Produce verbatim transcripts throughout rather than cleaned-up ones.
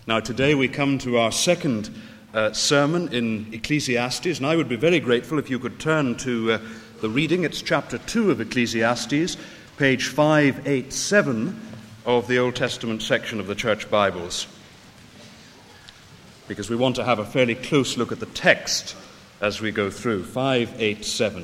Now, today we come to our second uh, sermon in Ecclesiastes, and I would be very grateful if you could turn to uh, the reading. It's chapter two of Ecclesiastes, page five eighty-seven of the Old Testament section of the Church Bibles, because we want to have a fairly close look at the text as we go through. five eighty-seven.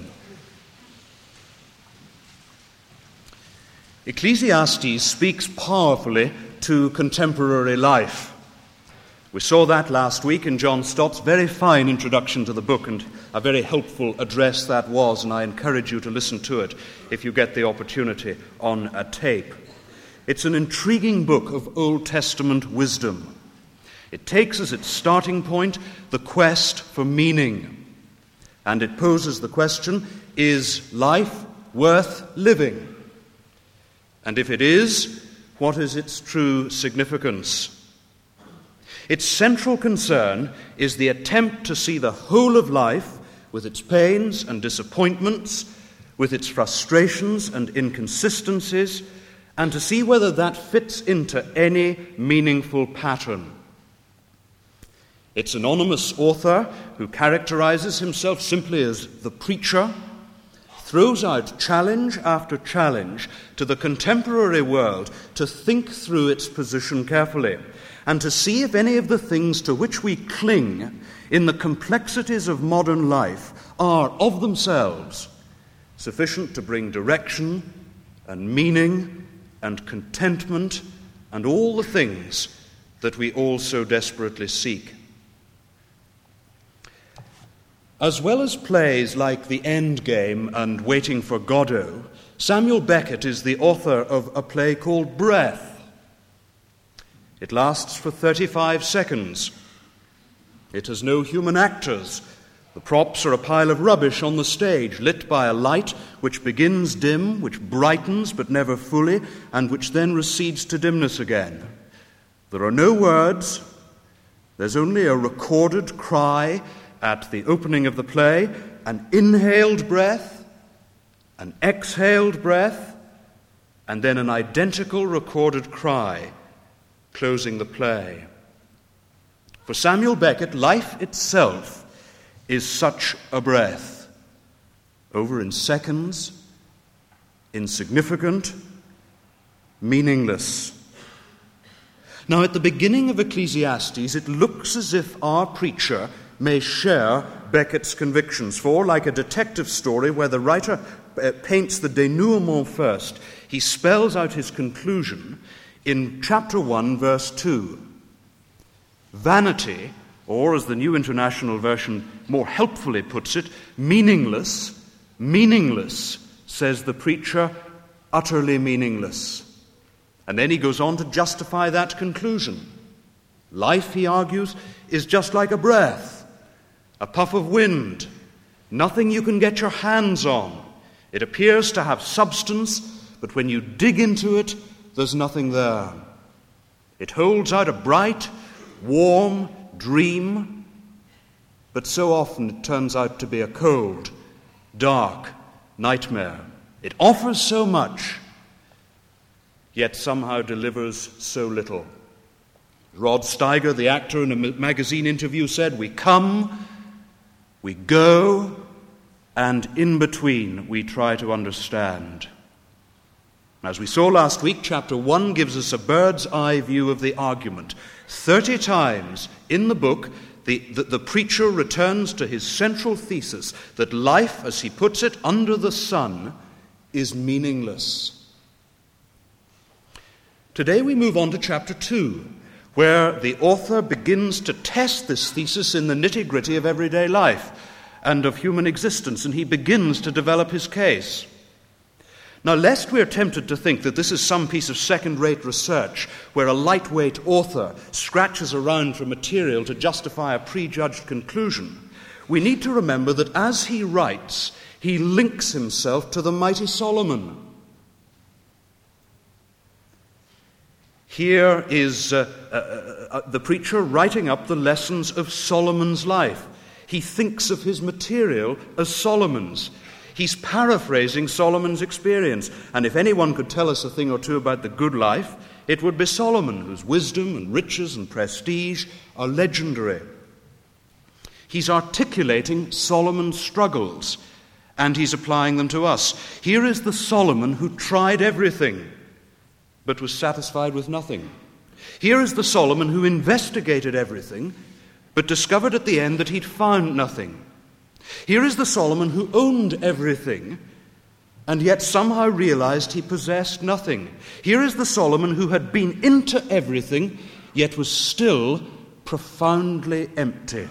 Ecclesiastes speaks powerfully to contemporary life. We saw that last week in John Stott's very fine introduction to the book, and a very helpful address that was, and I encourage you to listen to it if you get the opportunity on a tape. It's an intriguing book of Old Testament wisdom. It takes as its starting point the quest for meaning, and it poses the question, is life worth living? And if it is, what is its true significance? Its central concern is the attempt to see the whole of life with its pains and disappointments, with its frustrations and inconsistencies, and to see whether that fits into any meaningful pattern. Its anonymous author, who characterizes himself simply as the preacher, throws out challenge after challenge to the contemporary world to think through its position carefully and to see if any of the things to which we cling in the complexities of modern life are of themselves sufficient to bring direction and meaning and contentment and all the things that we all so desperately seek. As well as plays like The Endgame and Waiting for Godot, Samuel Beckett is the author of a play called Breath. It lasts for thirty-five seconds. It has no human actors. The props are a pile of rubbish on the stage, lit by a light which begins dim, which brightens but never fully, and which then recedes to dimness again. There are no words. There's only a recorded cry at the opening of the play, an inhaled breath, an exhaled breath, and then an identical recorded cry closing the play. For Samuel Beckett, life itself is such a breath, over in seconds, insignificant, meaningless. Now, at the beginning of Ecclesiastes, it looks as if our preacher may share Beckett's convictions, for, like a detective story where the writer uh, paints the denouement first, he spells out his conclusion in chapter one, verse two. Vanity, or as the New International Version more helpfully puts it, meaningless, meaningless, says the preacher, utterly meaningless. And then he goes on to justify that conclusion. Life, he argues, is just like a breath, a puff of wind, nothing you can get your hands on. It appears to have substance, but when you dig into it, there's nothing there. It holds out a bright, warm dream, but so often it turns out to be a cold, dark nightmare. It offers so much, yet somehow delivers so little. Rod Steiger, the actor, in a magazine interview said, "We come, we go, and in between we try to understand." As we saw last week, chapter one gives us a bird's eye view of the argument. Thirty times in the book, the, the, the preacher returns to his central thesis that life, as he puts it, under the sun, is meaningless. Today we move on to chapter two, where the author begins to test this thesis in the nitty-gritty of everyday life and of human existence, and he begins to develop his case. Now, lest we are tempted to think that this is some piece of second-rate research where a lightweight author scratches around for material to justify a prejudged conclusion, we need to remember that as he writes, he links himself to the mighty Solomon. Here is uh, uh, uh, the preacher writing up the lessons of Solomon's life. He thinks of his material as Solomon's. He's paraphrasing Solomon's experience. And if anyone could tell us a thing or two about the good life, it would be Solomon, whose wisdom and riches and prestige are legendary. He's articulating Solomon's struggles, and he's applying them to us. Here is the Solomon who tried everything, but was satisfied with nothing. Here is the Solomon who investigated everything, but discovered at the end that he'd found nothing. Here is the Solomon who owned everything, and yet somehow realized he possessed nothing. Here is the Solomon who had been into everything, yet was still profoundly empty.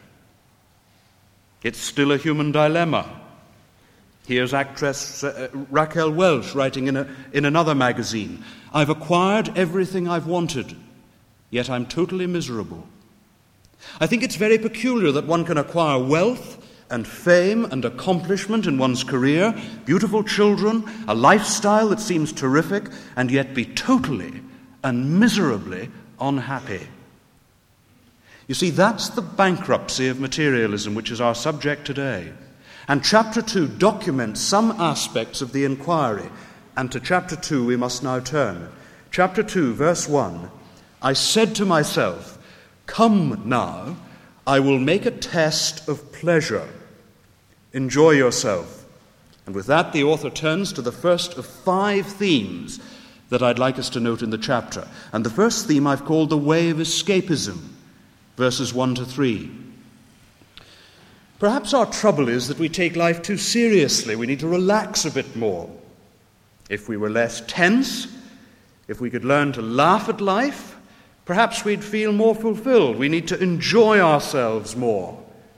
It's still a human dilemma. Here's actress uh, Raquel Welch writing in, a, in another magazine, "I've acquired everything I've wanted, yet I'm totally miserable." I think it's very peculiar that one can acquire wealth and fame and accomplishment in one's career, beautiful children, a lifestyle that seems terrific, and yet be totally and miserably unhappy. You see, that's the bankruptcy of materialism, which is our subject today. And chapter two documents some aspects of the inquiry, and to chapter two we must now turn. Chapter two, verse one, "I said to myself, 'Come now, I will make a test of pleasure. Enjoy yourself.'" And with that, the author turns to the first of five themes that I'd like us to note in the chapter. And the first theme I've called the way of escapism, verses one to three. Perhaps our trouble is that we take life too seriously. We need to relax a bit more. If we were less tense, if we could learn to laugh at life, perhaps we'd feel more fulfilled. We need to enjoy ourselves more.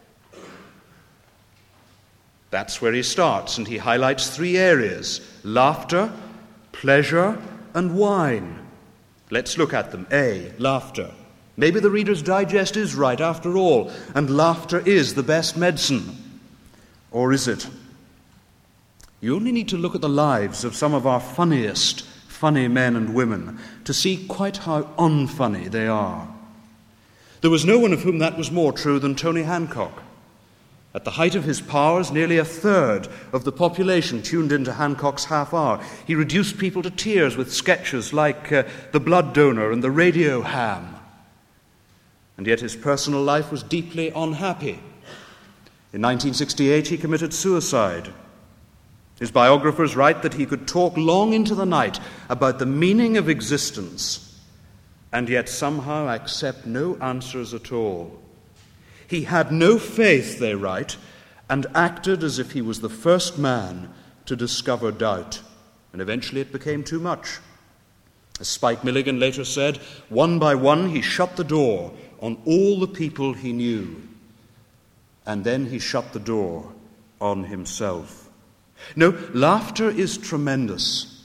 That's where he starts, and he highlights three areas: laughter, pleasure, and wine. Let's look at them. A, laughter. Maybe the Reader's Digest is right after all, and laughter is the best medicine. Or is it? You only need to look at the lives of some of our funniest funny men and women to see quite how unfunny they are. There was no one of whom that was more true than Tony Hancock. At the height of his powers, nearly a third of the population tuned into Hancock's half hour. He reduced people to tears with sketches like uh, The Blood Donor and The Radio Ham. And yet his personal life was deeply unhappy. In nineteen sixty-eight, he committed suicide. His biographers write that he could talk long into the night about the meaning of existence, and yet somehow accept no answers at all. He had no faith, they write, and acted as if he was the first man to discover doubt. And eventually it became too much. As Spike Milligan later said, one by one he shut the door on all the people he knew, and then he shut the door on himself. No, laughter is tremendous,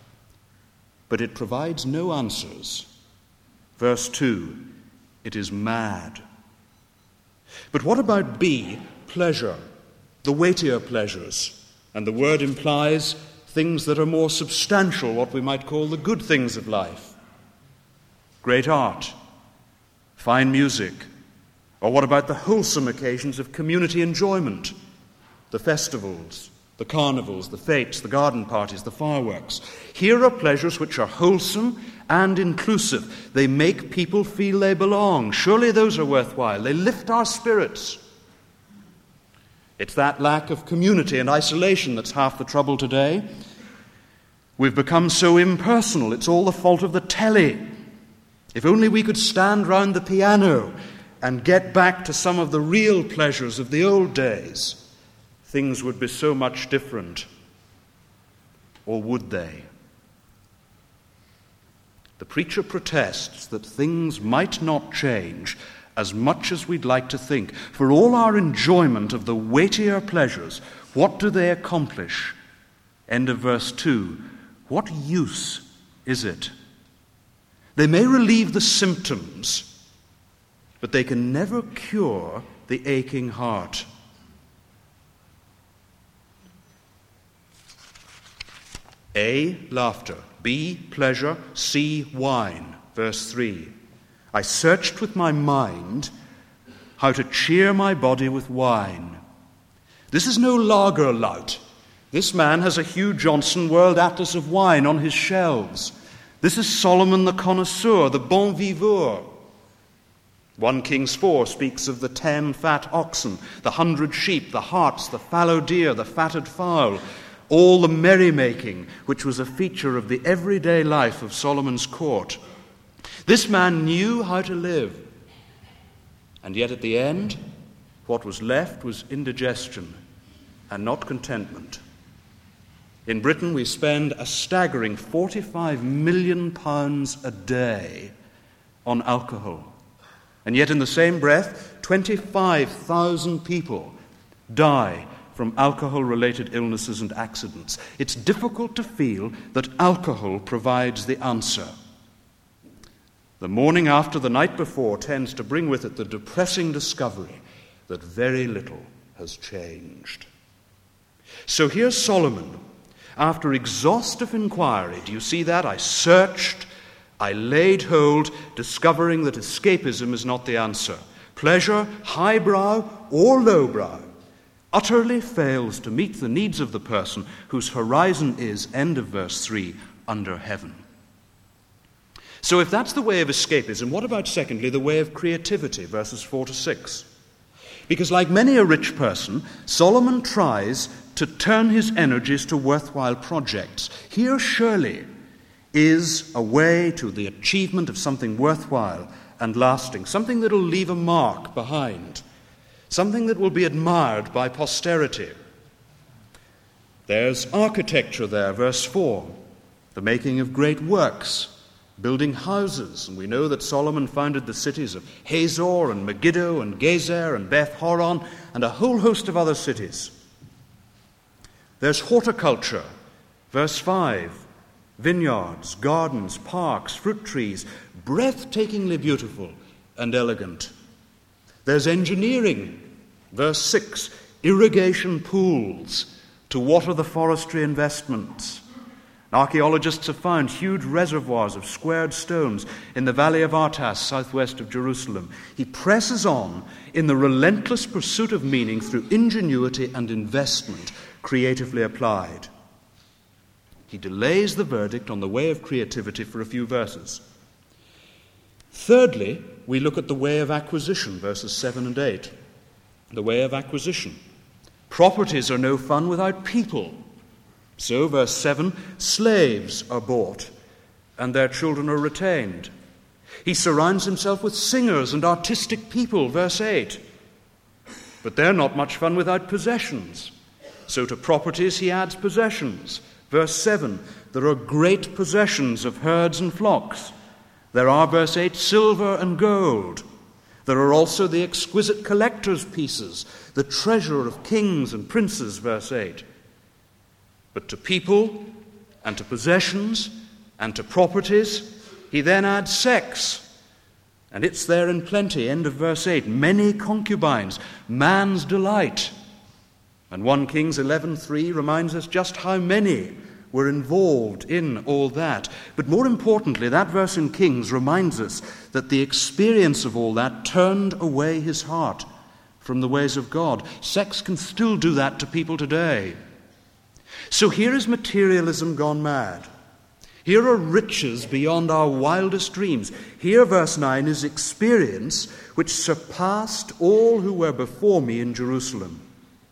but it provides no answers. Verse two, it is mad. But what about B, pleasure, the weightier pleasures? And the word implies things that are more substantial, what we might call the good things of life. Great art, fine music, or what about the wholesome occasions of community enjoyment? The festivals, the carnivals, the fetes, the garden parties, the fireworks. Here are pleasures which are wholesome and inclusive. They make people feel they belong. Surely those are worthwhile. They lift our spirits. It's that lack of community and isolation that's half the trouble today. We've become so impersonal. It's all the fault of the telly. If only we could stand round the piano and get back to some of the real pleasures of the old days, things would be so much different. Or would they? The preacher protests that things might not change as much as we'd like to think. For all our enjoyment of the weightier pleasures, what do they accomplish? End of verse two. What use is it? They may relieve the symptoms, but they can never cure the aching heart. A, laughter. B, pleasure. C, wine. Verse three. I searched with my mind how to cheer my body with wine. This is no lager lout. This man has a Hugh Johnson World Atlas of Wine on his shelves. This is Solomon the connoisseur, the bon viveur. First Kings four speaks of the ten fat oxen, the hundred sheep, the harts, the fallow deer, the fatted fowl, all the merrymaking, which was a feature of the everyday life of Solomon's court. This man knew how to live. And yet at the end, what was left was indigestion and not contentment. In Britain, we spend a staggering forty-five million pounds a day on alcohol. And yet in the same breath, twenty-five thousand people die from alcohol-related illnesses and accidents. It's difficult to feel that alcohol provides the answer. The morning after the night before tends to bring with it the depressing discovery that very little has changed. So here's Solomon. After exhaustive inquiry, do you see that? I searched, I laid hold, discovering that escapism is not the answer. Pleasure, highbrow or lowbrow, utterly fails to meet the needs of the person whose horizon is, end of verse three, under heaven. So if that's the way of escapism, what about, secondly, the way of creativity, verses four to six? Because like many a rich person, Solomon tries to turn his energies to worthwhile projects. Here, surely, is a way to the achievement of something worthwhile and lasting, something that will leave a mark behind, something that will be admired by posterity. There's architecture there, verse four, the making of great works, building houses, and we know that Solomon founded the cities of Hazor and Megiddo and Gezer and Beth Horon and a whole host of other cities. There's horticulture, verse five, vineyards, gardens, parks, fruit trees, breathtakingly beautiful and elegant. There's engineering, verse six, irrigation pools to water the forestry investments. Archaeologists have found huge reservoirs of squared stones in the valley of Artas, southwest of Jerusalem. He presses on in the relentless pursuit of meaning through ingenuity and investment, creatively applied. He delays the verdict on the way of creativity for a few verses. Thirdly, we look at the way of acquisition, verses seven and eight. The way of acquisition. Properties are no fun without people. So, verse seven, slaves are bought and their children are retained. He surrounds himself with singers and artistic people, verse eight. But they're not much fun without possessions. So to properties he adds possessions. Verse seven, there are great possessions of herds and flocks. There are, verse eight, silver and gold. There are also the exquisite collector's pieces, the treasure of kings and princes, verse eight. But to people and to possessions and to properties, he then adds sex. And it's there in plenty, end of verse eight. Many concubines, man's delight. And First Kings eleven three reminds us just how many were involved in all that. But more importantly, that verse in Kings reminds us that the experience of all that turned away his heart from the ways of God. Sex can still do that to people today. So here is materialism gone mad. Here are riches beyond our wildest dreams. Here, verse nine, is experience which surpassed all who were before me in Jerusalem.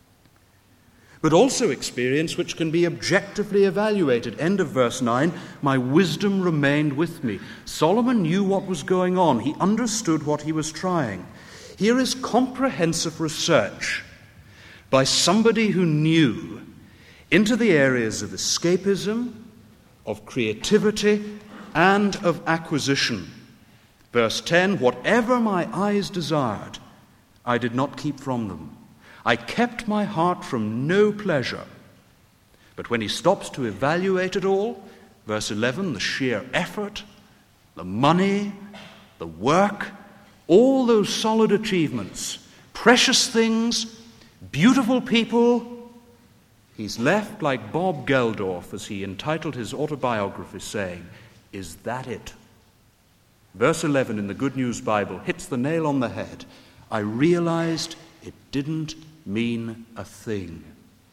But also experience which can be objectively evaluated. End of verse nine, my wisdom remained with me. Solomon knew what was going on. He understood what he was trying. Here is comprehensive research by somebody who knew into the areas of escapism, of creativity, and of acquisition. Verse ten, whatever my eyes desired, I did not keep from them. I kept my heart from no pleasure. But when he stops to evaluate it all, verse eleven, the sheer effort, the money, the work, all those solid achievements, precious things, beautiful people, he's left like Bob Geldof, as he entitled his autobiography, saying, is that it? Verse eleven in the Good News Bible hits the nail on the head. I realized it didn't mean a thing.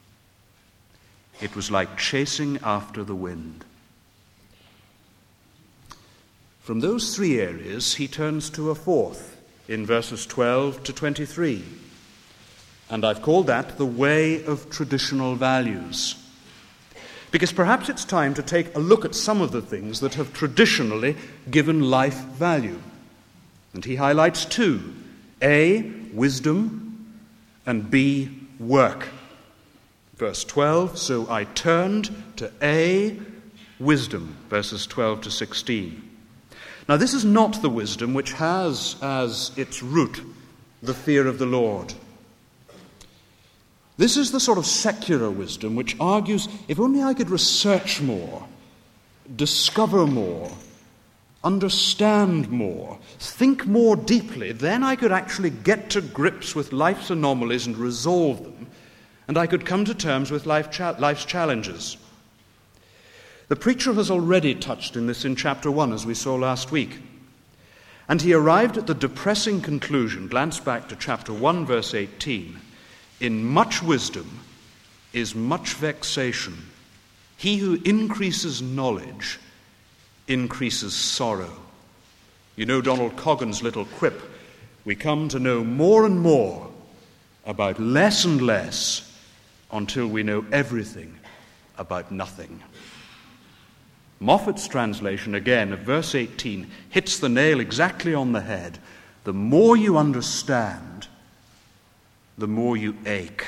It was like chasing after the wind. From those three areas, he turns to a fourth in verses twelve to twenty-three. And I've called that the way of traditional values. Because perhaps it's time to take a look at some of the things that have traditionally given life value. And he highlights two: A, wisdom, and B, work. Verse twelve, so I turned to A, wisdom, verses twelve to sixteen. Now, this is not the wisdom which has as its root the fear of the Lord. This is the sort of secular wisdom which argues, if only I could research more, discover more, understand more, think more deeply, then I could actually get to grips with life's anomalies and resolve them, and I could come to terms with life cha- life's challenges. The preacher has already touched on this in chapter one, as we saw last week. And he arrived at the depressing conclusion, glance back to chapter one, verse eighteen, in much wisdom is much vexation. He who increases knowledge increases sorrow. You know Donald Coggan's little quip, we come to know more and more about less and less until we know everything about nothing. Moffat's translation, again, of verse eighteen, hits the nail exactly on the head. The more you understand, the more you ache.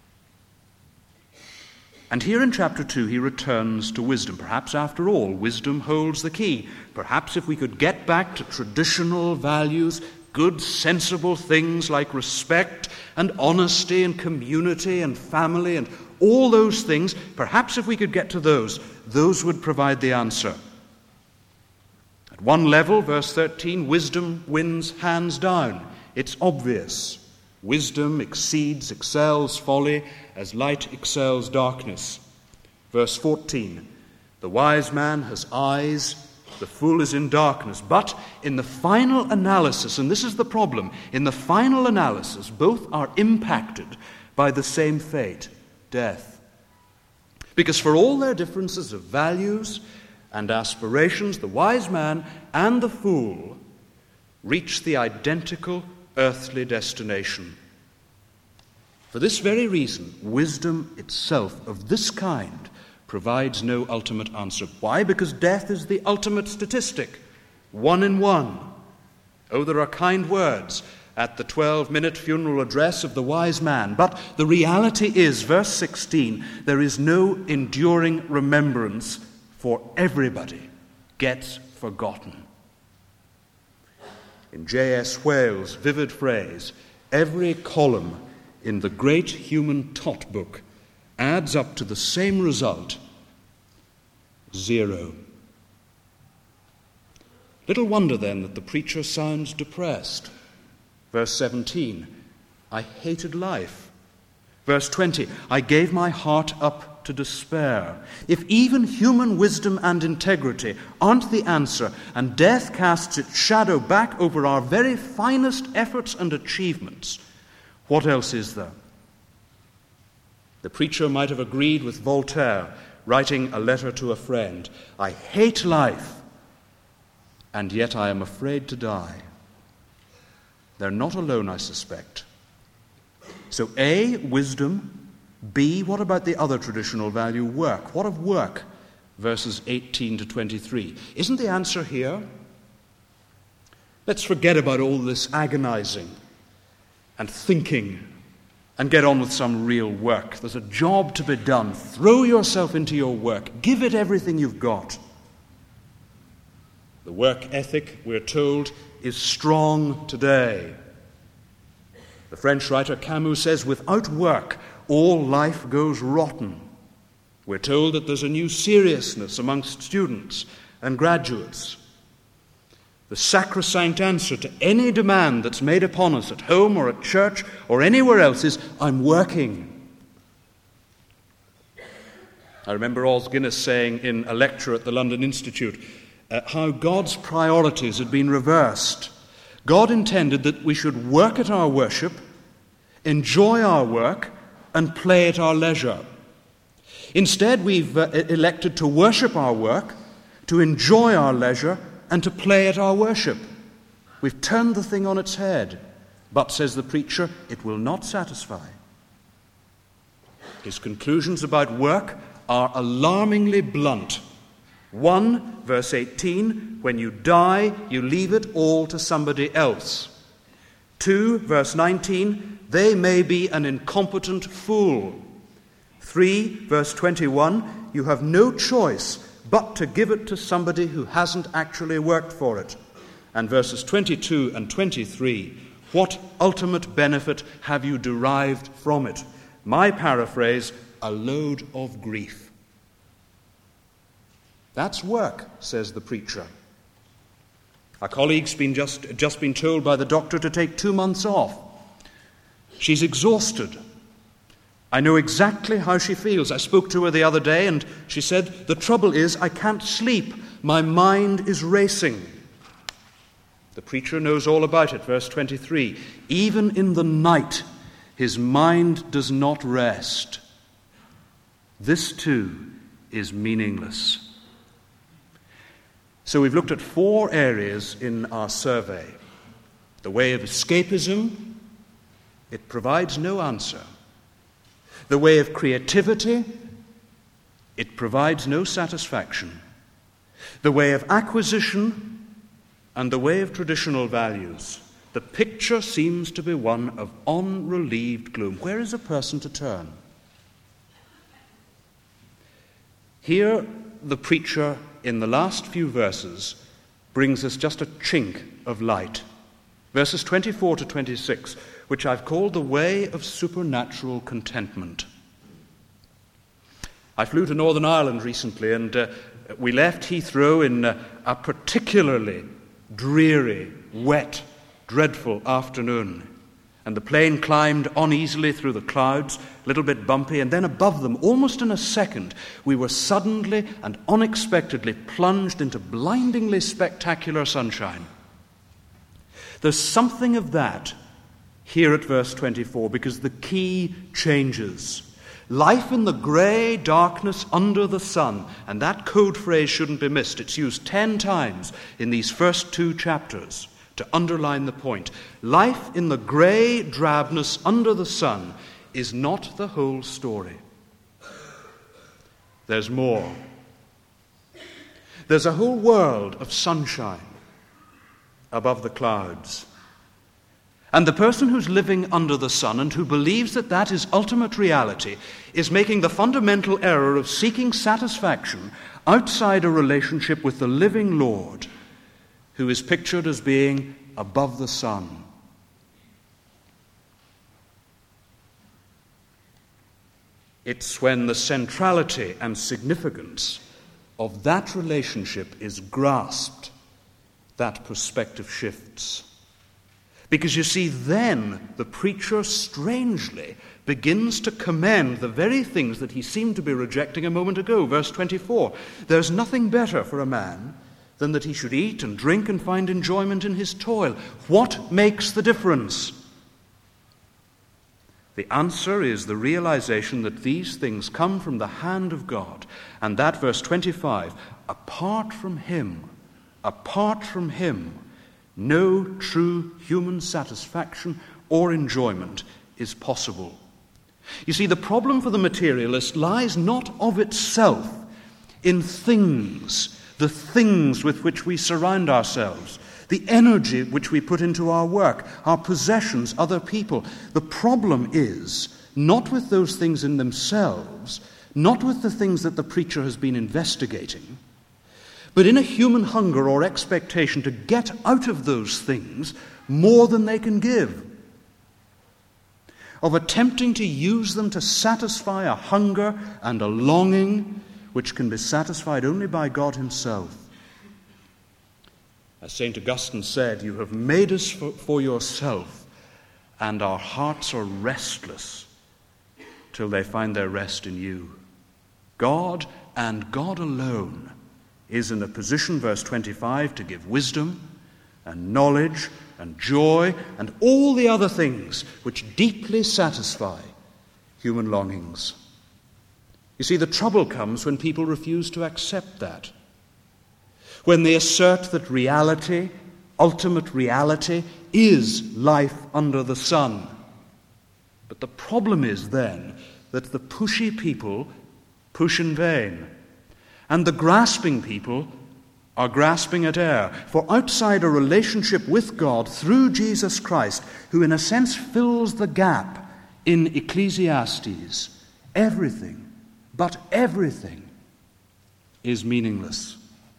And here in chapter two, he returns to wisdom. Perhaps, after all, wisdom holds the key. Perhaps if we could get back to traditional values, good, sensible things like respect and honesty and community and family and all those things, perhaps if we could get to those, those would provide the answer. At one level, verse thirteen, wisdom wins hands down. It's obvious. Wisdom exceeds, excels folly, as light excels darkness. Verse fourteen, the wise man has eyes, the fool is in darkness. But in the final analysis, and this is the problem, in the final analysis, both are impacted by the same fate, death. Because for all their differences of values and aspirations, the wise man and the fool reach the identical earthly destination. For this very reason, wisdom itself of this kind provides no ultimate answer. Why? Because death is the ultimate statistic. One in one. Oh, there are kind words at the twelve-minute funeral address of the wise man. But the reality is, verse sixteen, there is no enduring remembrance, for everybody gets forgotten. In J S Whale's vivid phrase, every column in the great human tot book adds up to the same result, zero. Little wonder then that the preacher sounds depressed. Verse seventeen, I hated life. Verse twenty, I gave my heart up to despair. If even human wisdom and integrity aren't the answer, and death casts its shadow back over our very finest efforts and achievements, what else is there? The preacher might have agreed with Voltaire, writing a letter to a friend, I hate life, and yet I am afraid to die. They're not alone, I suspect. So A, wisdom. B, what about the other traditional value, work? What of work? Verses eighteen to twenty-three. Isn't the answer here? Let's forget about all this agonizing and thinking and get on with some real work. There's a job to be done. Throw yourself into your work. Give it everything you've got. The work ethic, we're told, is strong today. The French writer Camus says, without work, all life goes rotten. We're told that there's a new seriousness amongst students and graduates. The sacrosanct answer to any demand that's made upon us at home or at church or anywhere else is, I'm working. I remember Os Guinness saying in a lecture at the London Institute uh, how God's priorities had been reversed. God intended that we should work at our worship, enjoy our work, and play at our leisure. Instead, we've uh, elected to worship our work, to enjoy our leisure, and to play at our worship. We've turned the thing on its head. But, says the preacher, it will not satisfy. His conclusions about work are alarmingly blunt. One, verse eighteen, when you die, you leave it all to somebody else. Two, verse nineteen, they may be an incompetent fool. Three, verse twenty-one, you have no choice but to give it to somebody who hasn't actually worked for it. And verses twenty-two and twenty-three, what ultimate benefit have you derived from it? My paraphrase, a load of grief. That's work, says the preacher. A colleague's been just, just been told by the doctor to take two months off. She's exhausted. I know exactly how she feels. I spoke to her the other day and she said, the trouble is I can't sleep. My mind is racing. The preacher knows all about it. Verse twenty-three, even in the night his mind does not rest. This too is meaningless. So we've looked at four areas in our survey. The way of escapism, it provides no answer. The way of creativity, it provides no satisfaction. The way of acquisition, and the way of traditional values. The picture seems to be one of unrelieved gloom. Where is a person to turn? Here, the preacher, in the last few verses, brings us just a chink of light. Verses twenty-four to twenty-six, which I've called the way of supernatural contentment. I flew to Northern Ireland recently, and uh, we left Heathrow in uh, a particularly dreary, wet, dreadful afternoon. And the plane climbed uneasily through the clouds, a little bit bumpy, and then above them, almost in a second, we were suddenly and unexpectedly plunged into blindingly spectacular sunshine. There's something of that here at verse twenty-four, because the key changes. Life in the grey darkness under the sun, and that code phrase shouldn't be missed. It's used ten times in these first two chapters to underline the point. Life in the grey drabness under the sun is not the whole story. There's more. There's a whole world of sunshine above the clouds. And the person who's living under the sun and who believes that that is ultimate reality is making the fundamental error of seeking satisfaction outside a relationship with the living Lord, who is pictured as being above the sun. It's when the centrality and significance of that relationship is grasped that perspective shifts. Because you see, then the preacher strangely begins to commend the very things that he seemed to be rejecting a moment ago. Verse twenty-four, there's nothing better for a man than that he should eat and drink and find enjoyment in his toil. What makes the difference? The answer is the realization that these things come from the hand of God, and that, verse twenty-five, apart from him, apart from him, no true human satisfaction or enjoyment is possible. You see, the problem for the materialist lies not of itself in things, the things with which we surround ourselves, the energy which we put into our work, our possessions, other people. The problem is not with those things in themselves, not with the things that the preacher has been investigating, but in a human hunger or expectation to get out of those things more than they can give, of attempting to use them to satisfy a hunger and a longing which can be satisfied only by God himself. As Saint Augustine said, you have made us for, for yourself, and our hearts are restless till they find their rest in you. God and God alone is in a position, verse twenty-five, to give wisdom and knowledge and joy and all the other things which deeply satisfy human longings. You see, the trouble comes when people refuse to accept that. when they assert that reality, ultimate reality, is life under the sun. But the problem is then that the pushy people push in vain, and the grasping people are grasping at air. For outside a relationship with God through Jesus Christ, who in a sense fills the gap in Ecclesiastes, everything, but everything, is meaningless.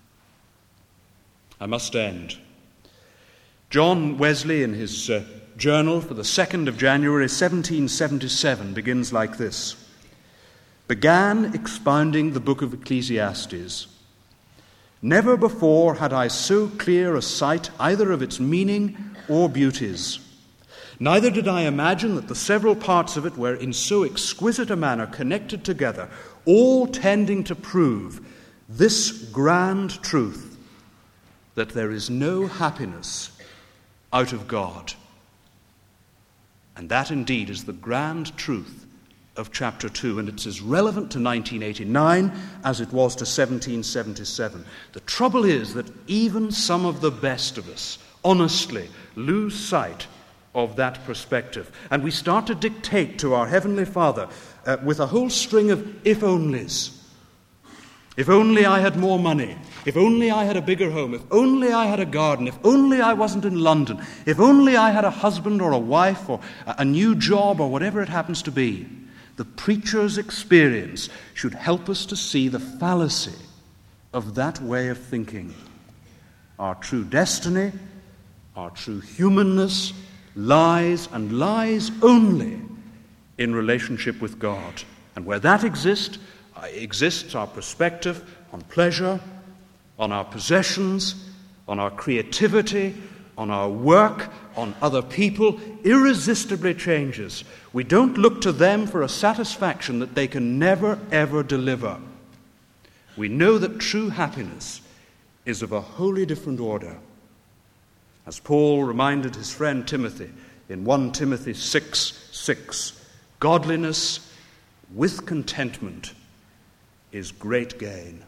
I must end. John Wesley, in his uh, journal for the second of January seventeen seventy-seven, begins like this: "Began expounding the book of Ecclesiastes. Never before had I so clear a sight either of its meaning or beauties. Neither did I imagine that the several parts of it were in so exquisite a manner connected together, all tending to prove this grand truth, that there is no happiness out of God." And that indeed is the grand truth of chapter two, and it's as relevant to nineteen eighty-nine as it was to seventeen seventy-seven. The trouble is that even some of the best of us, honestly, lose sight of that perspective, and we start to dictate to our Heavenly Father uh, with a whole string of if-onlys. If only I had more money. If only I had a bigger home. If only I had a garden. If only I wasn't in London. If only I had a husband or a wife or a new job or whatever it happens to be. The preacher's experience should help us to see the fallacy of that way of thinking. Our true destiny, our true humanness, lies and lies only in relationship with God. And where that exists, uh, exists our perspective on pleasure, on our possessions, on our creativity, on our work, on other people, irresistibly changes. We don't look to them for a satisfaction that they can never, ever deliver. We know that true happiness is of a wholly different order. As Paul reminded his friend Timothy in First Timothy six six, godliness with contentment is great gain.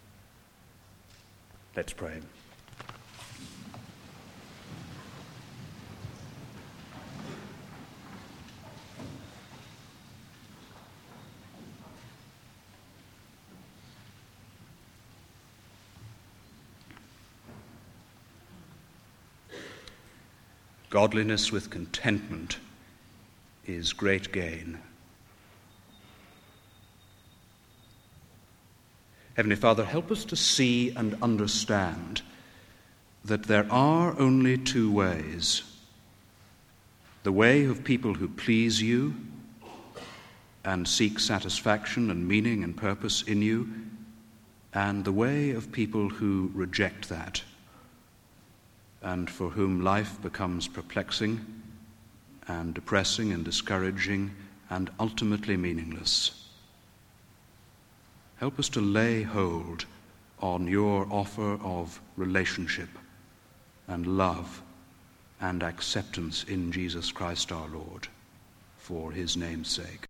Let's pray. Godliness with contentment is great gain. Heavenly Father, help us to see and understand that there are only two ways: the way of people who please you and seek satisfaction and meaning and purpose in you, and the way of people who reject that and for whom life becomes perplexing and depressing and discouraging and ultimately meaningless. Help us to lay hold on your offer of relationship and love and acceptance in Jesus Christ our Lord, for his name's sake.